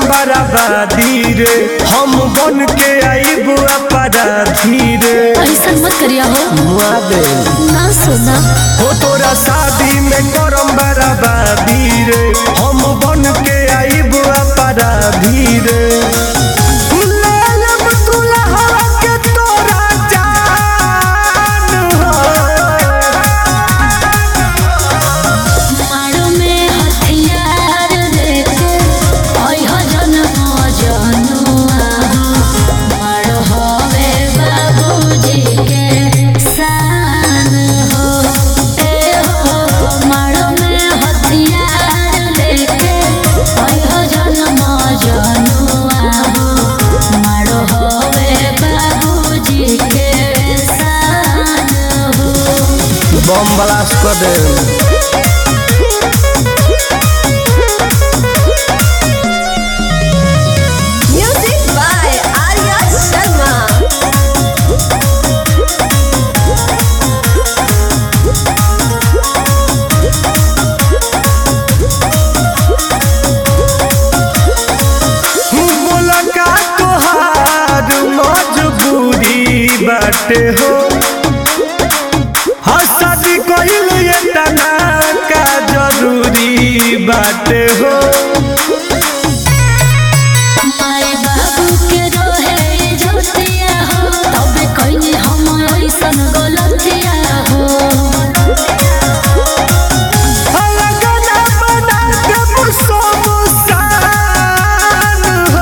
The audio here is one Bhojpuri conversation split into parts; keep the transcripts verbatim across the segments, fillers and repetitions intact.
बराबादी रे हम बन के आईबू अपराधी रे। ऐसा मत करिया हो मुआ दे ना सोना हो तोरा शादी में करम बराबादी रे हम बन के आईबू अपराधी रे। बम ब्लास्ट कर दे। Music by Arya Sharma. बोला का तोहार मजबूरी बाटे हो शादी कइल तना का जरूरी बाटे हो। माए बाबू के रोहे जोतिया हो तबे कइनी हम ऐसन गलतिया हो। अलगना बना के मुसो मुसान हो।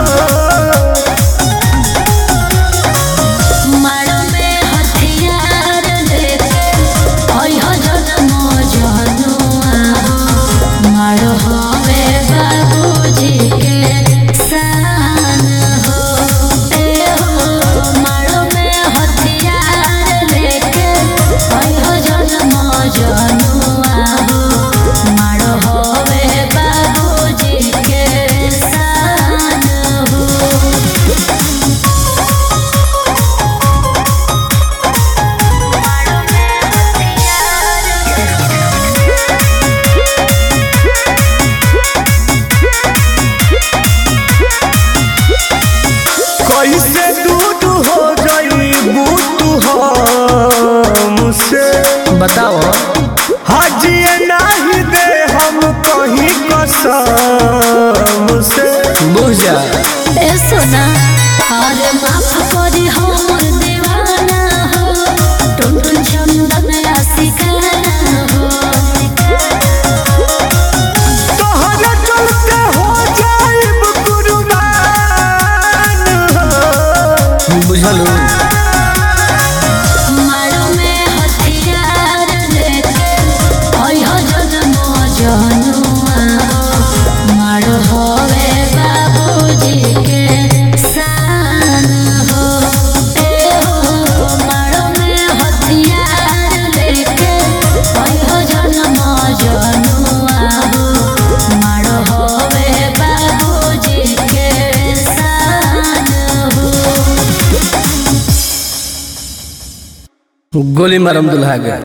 मारो में हथियार लेके ओइ जन्म जनुआ हो। मारो हवे बाबूजी के शान हो ए हो। मारो में हथियार लेके ओइ जन्म जनुआ हो। मारो हवे बाबूजी के शान हो। कैसे दूर हो जाइबू तू हमसे बताओ। हाजिए नहीं दे हम कहीं कसम से बुझ जा। ए सोना अरे माफ करी हमर दीवाना हो। टुन टुन चंदन आशिकाना हो। तोहरा चलते हो जाइब कुर्बान हो। बुझलू मारो में हथियार लेके ओइ जन्म जनुआ हो। मारो हवे बाबूजी के शान हो ए हो। मारो में हथियार लेके ओइ जन्म जनुआ हो। मारो हवे बाबूजी के शान हो। गोली मारम दुल्हा के।